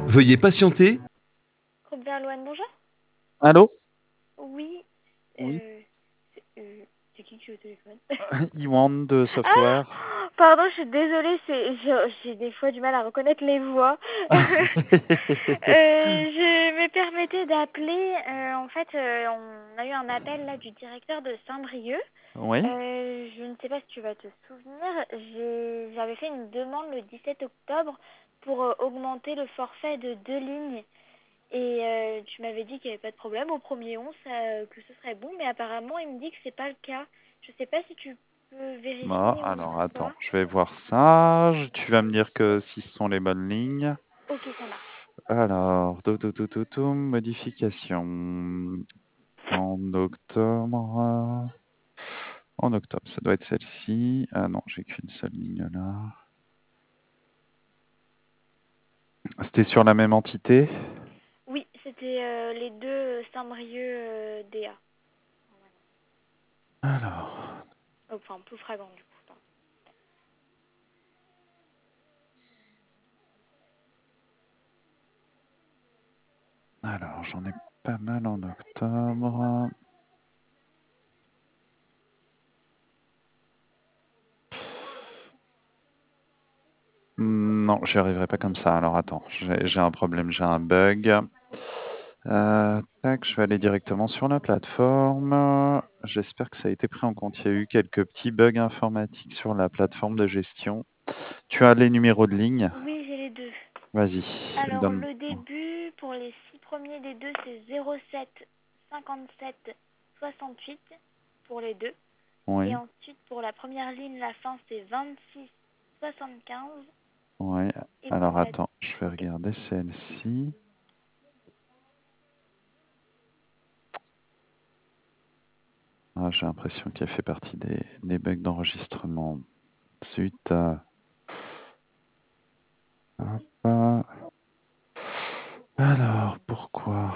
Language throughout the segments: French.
Veuillez patienter. Groupe Verloine, bonjour. Allô? Oui, Oui. c'est c'est qui au téléphone? Iwan de Ah! Software. Pardon, je suis désolée, j'ai des fois du mal à reconnaître les voix. Je me permettais d'appeler. En fait, on a eu un appel là du directeur de Saint-Brieuc. Oui. Je ne sais pas si tu vas te souvenir, j'avais fait une demande le 17 octobre pour augmenter le forfait de 2 lignes. Et tu m'avais dit qu'il n'y avait pas de problème au 1er 11, que ce serait bon, mais apparemment il me dit que c'est pas le cas. Je sais pas si tu peux Bon, vérifier ou alors attends, pas. je vais voir ça. Tu vas me dire que si ce sont les bonnes lignes. Ok, ça marche. Alors, modification. En octobre. En octobre, ça doit être celle-ci. Ah non, j'ai qu'une seule ligne là. C'était sur la même entité? Oui, c'était les deux Saint-Brieuc DA. Alors, Enfin, Ploufragan du coup. Pardon. j'en ai pas mal en octobre. Non, j'y arriverai pas comme ça. Alors attends, j'ai un problème, j'ai un bug. Tac, je vais aller directement sur la plateforme. J'espère que ça a été pris en compte. Il y a eu quelques petits bugs informatiques sur la plateforme de gestion. Tu as les numéros de ligne? Oui, j'ai les deux. Vas-y, Alors, donne. le début, pour les 6 premiers des deux, c'est 07 57 68 pour les deux. Et Oui, ensuite, pour la première ligne, la fin, c'est 26 75. oui. Et pour Alors la... attends, je vais regarder celle-ci. Ah, j'ai l'impression qu'elle fait partie des bugs d'enregistrement. Suite à... Hop. Alors, pourquoi?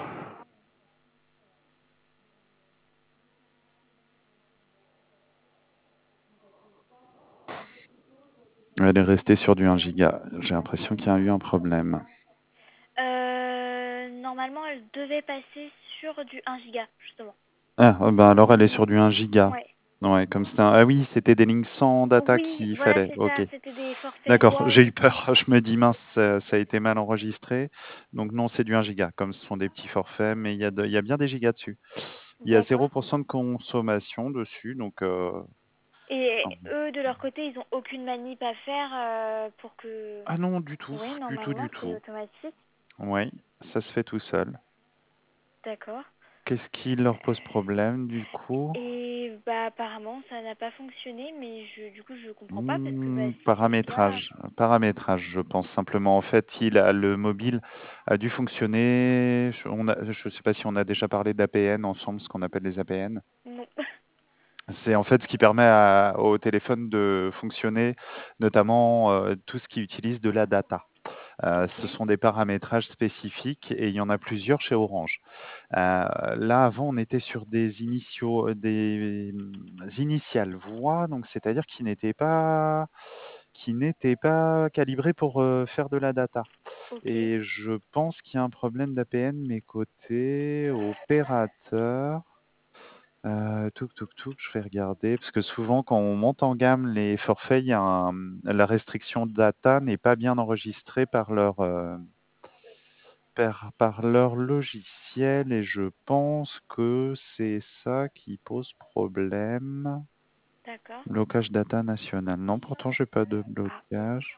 Elle est restée sur du 1 giga. J'ai l'impression qu'il y a eu un problème. Normalement, elle devait passer sur du 1 giga, justement. Ah, ben alors elle est sur du 1 giga. Ouais. Ouais, comme c'était Ah oui, c'était des lignes sans data Oui, qu'il voilà, fallait. c'est Ok. ça. C'était des forfaits D'accord, voix. j'ai eu peur. Je me dis, mince, ça a été mal enregistré. Donc non, c'est du 1 giga. Comme ce sont des petits forfaits, mais il y a bien des gigas dessus. Il y a D'accord. 0% de consommation dessus. Donc, Et eux, de leur côté, ils ont aucune manip à faire pour que... ah non, du tout. Oui, Du tout, normalement, du c'est tout. automatique. Oui, ça se fait tout seul. D'accord. Qu'est-ce qui leur pose problème, du coup? Et bah apparemment ça n'a pas fonctionné, mais du coup je comprends pas parce que bah si c'est le cas. Paramétrage, je pense simplement. En fait, le mobile a dû fonctionner. Je sais pas si on a déjà parlé d'APN ensemble, ce qu'on appelle les APN. Non. C'est en fait ce qui permet au téléphone de fonctionner, notamment tout ce qui utilise de la data. Ce Ok. sont des paramétrages spécifiques et il y en a plusieurs chez Orange. Là, avant, on était sur des initiales voix, donc c'est-à-dire qui n'étaient pas calibrés pour faire de la data. Ok. Et je pense qu'il y a un problème d'APN, mais côté opérateur. Je vais regarder, parce que souvent, quand on monte en gamme, les forfaits, la restriction data n'est pas bien enregistrée par leur logiciel, et je pense que c'est ça qui pose problème. D'accord. Blocage data national. Non, pourtant, j'ai pas de Ah. blocage.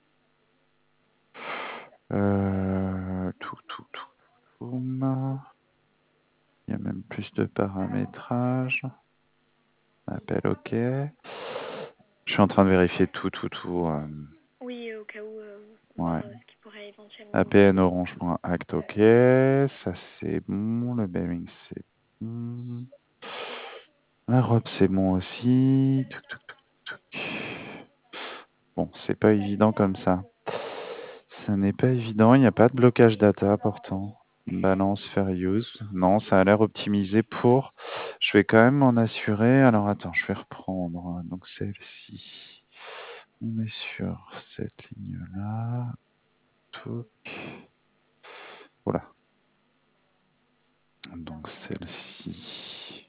Boum. Il y a même plus de paramétrage. Appel OK. Je suis en train de vérifier tout. Oui, au cas où voir Ouais. ce qui pourrait éventuellement. APN orange.act OK. Ça, c'est bon. Le bearing, c'est bon. Europe, c'est bon aussi. Bon, c'est pas évident comme ça. Ça n'est pas évident. Il n'y a pas de blocage data pourtant. Balance fair use. Non, ça a l'air optimisé pour. Je vais quand même m'en assurer. Alors attends, je vais reprendre. Donc celle-ci. On est sur cette ligne-là. Touc. celle-ci.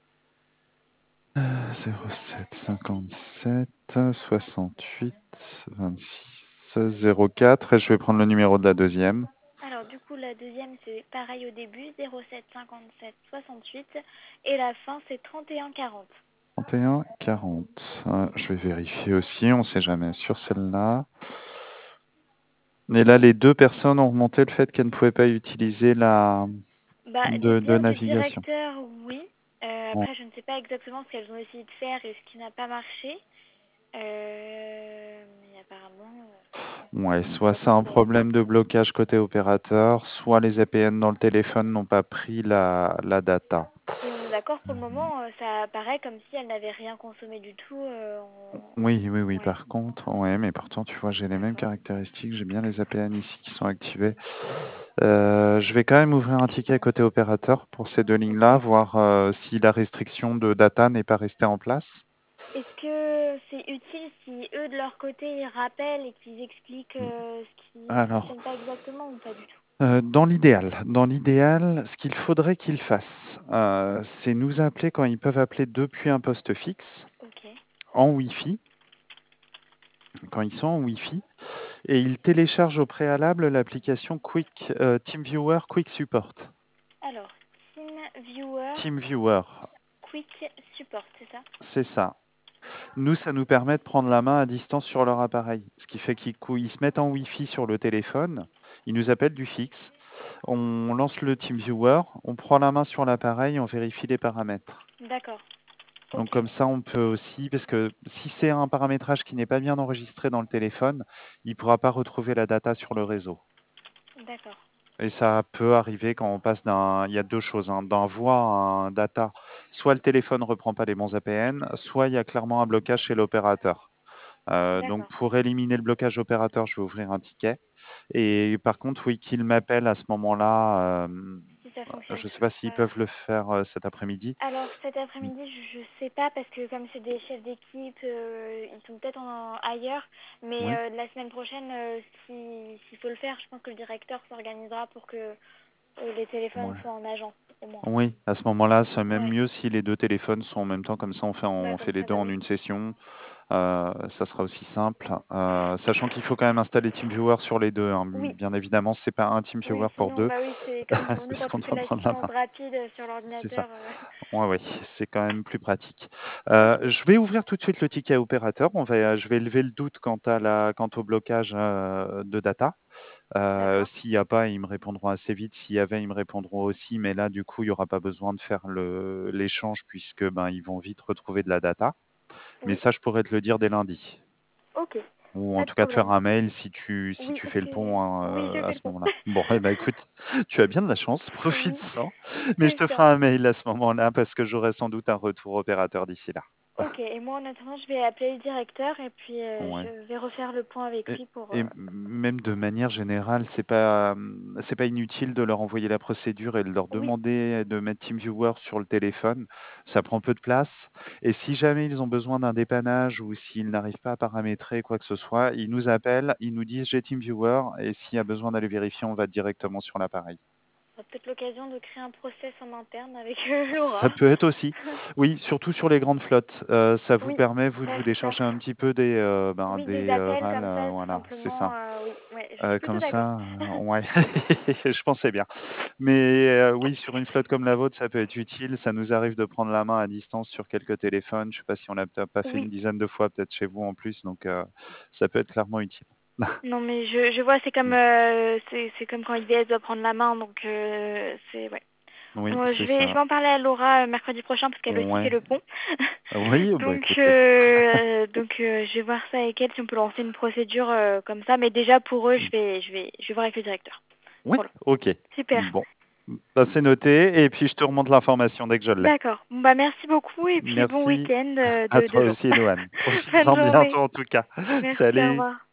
07 57 68 26 04 et je vais prendre le numéro de la deuxième. Alors, du coup, la deuxième, c'est pareil au début, 07 57 68. Et la fin, c'est 31 40. 31 40. Je vais vérifier aussi, on ne sait jamais sur celle-là. Et là, les deux personnes ont remonté le fait qu'elles ne pouvaient pas utiliser la Bah, de dire du navigation. directeur, oui. Bon, Après, je ne sais pas exactement ce qu'elles ont essayé de faire et ce qui n'a pas marché. Mais apparemment, ouais, il soit n'y a c'est pas un de raison. problème de blocage côté opérateur, soit les APN dans le téléphone n'ont pas pris la data. Et on est d'accord, pour le moment, ça apparaît comme si elle n'avait rien consommé du tout. Oui, oui, oui, Ouais, par contre, ouais, mais pourtant, tu vois, j'ai les mêmes d'accord. caractéristiques, j'ai bien les APN ici qui sont activés. Je vais quand même ouvrir un ticket côté opérateur pour ces deux Ok. lignes-là, voir si la restriction de data n'est pas restée en place. Est-ce que c'est utile si eux, de leur côté, ils rappellent et qu'ils expliquent ce qui ne Alors, fonctionne pas exactement ou pas du tout? dans l'idéal, ce qu'il faudrait qu'ils fassent, c'est nous appeler quand ils peuvent appeler depuis un poste fixe Ok. en Wi-Fi, quand ils sont en Wi-Fi, et ils téléchargent au préalable l'application TeamViewer Quick Support. Alors, TeamViewer TeamViewer, Quick Support, c'est ça? c'est ça. Nous, ça nous permet de prendre la main à distance sur leur appareil. Ce qui fait qu'ils se mettent en Wi-Fi sur le téléphone, ils nous appellent du fixe, on lance le TeamViewer, on prend la main sur l'appareil, on vérifie les paramètres. D'accord. Donc Ok. comme ça, on peut aussi, parce que si c'est un paramétrage qui n'est pas bien enregistré dans le téléphone, il ne pourra pas retrouver la data sur le réseau. D'accord. Et ça peut arriver quand on passe il y a deux choses, hein, d'un voix à un data. Soit le téléphone ne reprend pas les bons APN, soit il y a clairement un blocage chez l'opérateur. Donc D'accord. pour éliminer le blocage opérateur, je vais ouvrir un ticket. Et par contre, oui, qu'il m'appelle à ce moment-là. Si ça Je fonctionne ne sais pas toujours s'ils pas. peuvent le faire cet après-midi. Alors cet après-midi, je sais pas parce que comme c'est des chefs d'équipe, ils sont peut-être ailleurs. Mais Oui, la semaine prochaine, s'il faut le faire, je pense que le directeur s'organisera pour que les téléphones ouais. soient en agence, au moins. Oui, à ce moment-là, c'est même Ouais. mieux si les deux téléphones sont en même temps, comme ça Bah on comme fait les ça, deux bah en oui. une session. Ça sera aussi simple. Sachant qu'il faut quand même installer TeamViewer sur les deux, hein. Oui, Bien évidemment, c'est pas un TeamViewer oui, pour sinon, deux, bah oui, c'est comme pour nous parce quand qu'on on fait doit prendre la l'assistance main. rapide sur C'est ça. l'ordinateur. Ouais, ouais, c'est quand même plus pratique. Ok, Je vais ouvrir tout de suite le ticket opérateur. Je vais lever le doute quant au blocage de data. d'accord. S'il n'y a pas, ils me répondront assez vite. S'il y avait, ils me répondront aussi. Mais là, du coup, il n'y aura pas besoin de faire l'échange puisque ben, ils vont vite retrouver de la data. Mais Oui, ça, je pourrais te le dire dès lundi. ok, Ou en pas de tout cas, de faire problème. un mail si Oui, tu parce fais le que pont hein, oui, je à fais le ce pont. moment-là. Bon, eh ben, écoute, tu as bien de la chance, Oui, profite-en. Mais je c'est te ferai ça. un mail à ce moment-là parce que j'aurai sans doute un retour opérateur d'ici là. Ok, et moi en attendant, je vais appeler le directeur et puis je Ouais. vais refaire le point avec Et, lui pour... et même de manière générale, c'est pas inutile de leur envoyer la procédure et de leur Oui, demander de mettre TeamViewer sur le téléphone. Ça prend peu de place. Et si jamais ils ont besoin d'un dépannage ou s'ils n'arrivent pas à paramétrer quoi que ce soit, ils nous appellent, ils nous disent j'ai TeamViewer et s'il y a besoin d'aller vérifier, on va directement sur l'appareil. on aura peut-être l'occasion de créer un process en interne avec Ça Laura. peut être aussi. Oui, surtout sur les grandes flottes. Ça vous Oui, permet, vous, de ouais, vous c'est ça. décharger un petit peu Oui, des des appels RAL. comme ça, tout Voilà, c'est simplement. ça. Oui, ouais, je suis plutôt Comme d'accord. ça, ouais, je pensais bien. Mais oui, sur une flotte comme la vôtre, ça peut être utile. Ça nous arrive de prendre la main à distance sur quelques téléphones. Je sais pas si on l'a peut-être pas fait une Oui, dizaine de fois, peut-être chez vous en plus, donc ça peut être clairement utile. non mais je vois, Mmh. c'est comme quand IBS doit prendre la main, donc c'est ouais. Oui, Bon, c'est je ça. vais en parler à Laura mercredi prochain parce qu'elle aussi fait Ouais. le pont. Oui, bah, Donc, écoute, je vais voir ça avec elle si on peut lancer une procédure comme ça. Mais déjà pour eux, mmh. je vais voir avec le directeur. Oui, Voilà. OK. Super. Bon, bah, c'est noté et puis je te remonte l'information dès que je l'ai. D'accord. Bon, bah merci beaucoup et puis bon Merci week-end à de toi jour. aussi, Loane. Bonne Profites-en bien, journée. toi, en tout cas. Merci, au Salut. revoir.